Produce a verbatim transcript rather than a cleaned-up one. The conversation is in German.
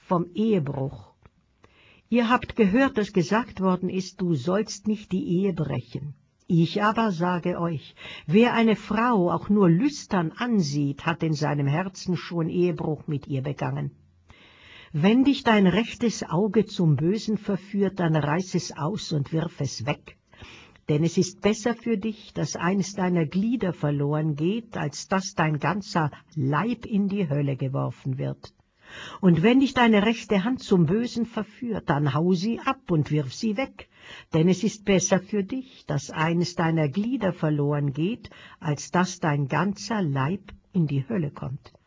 vom Ehebruch. Ihr habt gehört, dass gesagt worden ist, du sollst nicht die Ehe brechen. Ich aber sage euch, wer eine Frau auch nur lüstern ansieht, hat in seinem Herzen schon Ehebruch mit ihr begangen. Wenn dich dein rechtes Auge zum Bösen verführt, dann reiß es aus und wirf es weg. Denn es ist besser für dich, dass eines deiner Glieder verloren geht, als dass dein ganzer Leib in die Hölle geworfen wird. Und wenn dich deine rechte Hand zum Bösen verführt, dann hau sie ab und wirf sie weg. Denn es ist besser für dich, dass eines deiner Glieder verloren geht, als dass dein ganzer Leib in die Hölle kommt.